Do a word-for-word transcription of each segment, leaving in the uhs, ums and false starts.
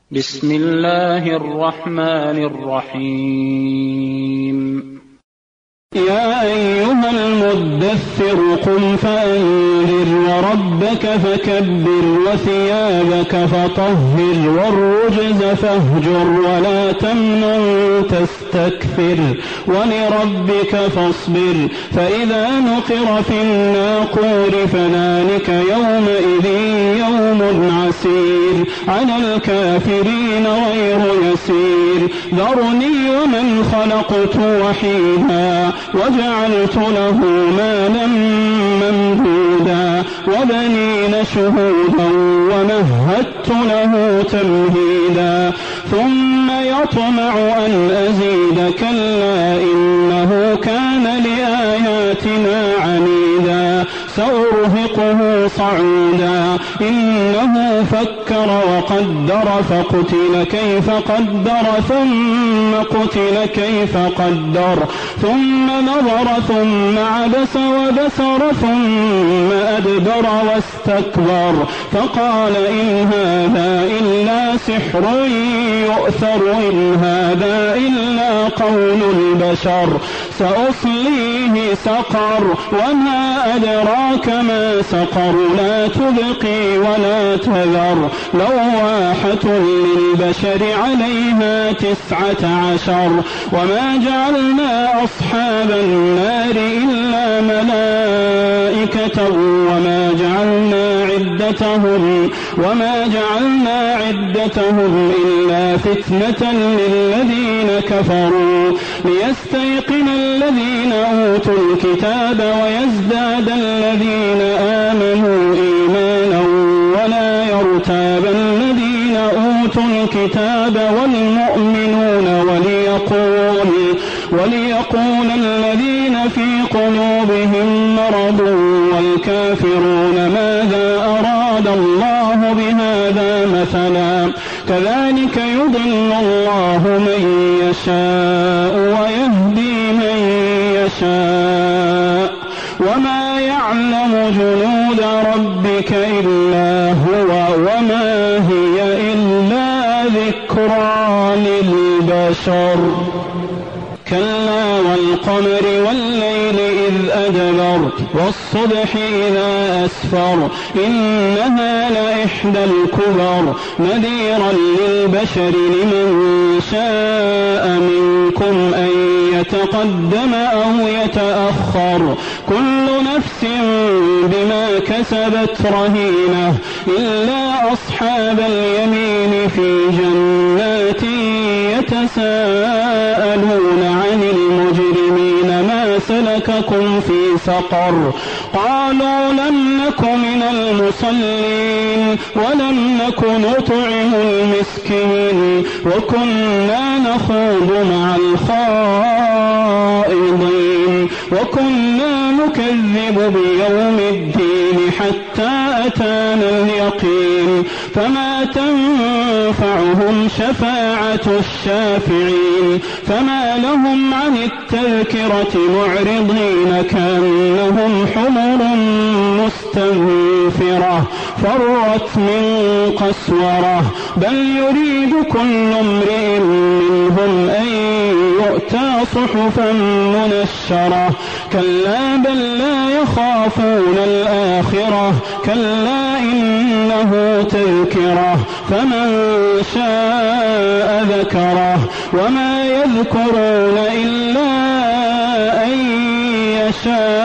بسم الله الرحمن الرحيم. يا أيها المدثر قم فأنذر وربك فكبر وثيابك فطهر والرجز فاهجر ولا تمنن تستكثر ولربك فاصبر فإذا نقر في الناقور فذلك يومئذ يوم عسير على الكافرين غير يسير. ذرني ومن خلقت وحيدا وجعلت له مالا ممدودا وبنين شهودا ومهدت له تمهيدا ثم يطمع أن أزيد كلا إنه كان لآياتنا عنيدا سأرهقه صعودا إنه فكر وقدر فقتل كيف قدر ثم قتل كيف قدر ثم نظر ثم عبس وبسر ثم أدبر واستكبر فقال إن هذا إلا سحر يؤثر إن هذا إلا قول البشر سأصليه سقر وما أدراك ما سقر لا تبقي ولا تذر لواحة للبشر عليها تسعة عشر وما جعلنا أصحاب النار إلا ملائكة وما جعلنا عدتهم وما جعلنا عدتهم إلا فتنة للذين كفروا ليستيقن الذين أوتوا الكتاب ويزداد الذين آمنوا إيمانا ولا يرتاب الذين أوتوا الكتاب والمؤمنون وليقول وليقول الذين في قلوبهم مرض والكافرون ماذا أراد الله بهذا مثلا كذلك يضل الله من يشاء ويهدي من يشاء وما يعلم جنود ربك إلا هو وما هي إلا ذكرى للبشر. كلا والقمر والليل إذ أدبر والصبح إذا أسفر إنها لإحدى الكبر نذيرا للبشر لمن شاء منكم أن يتقدم أو يتأخر كل نفس بما كسبت رهينة إلا أصحاب اليمين في جنات يتساءلون عن المجرمين ما سلككم في سقر قالوا لم نك من المصلين ولم نك نطعم المسكين وكنا نخوض مع الخائضين وكنا نكذب بيوم الدين حتى أتانا اليقين فما تنفعهم شفاعة الشافعين فما لهم عن التذكرة معرضين كأنهم حمر مستنفرة فرت من قسورة بل يريد كل امرئ منهم أن يؤتى صحفا منشرة كلا بل لا يخافون الآخرة كلا إنه تذكرة فمن شاء ذكره وما يذكرون إلا أن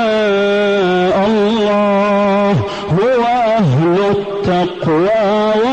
يشاء الله هو أهل التقوى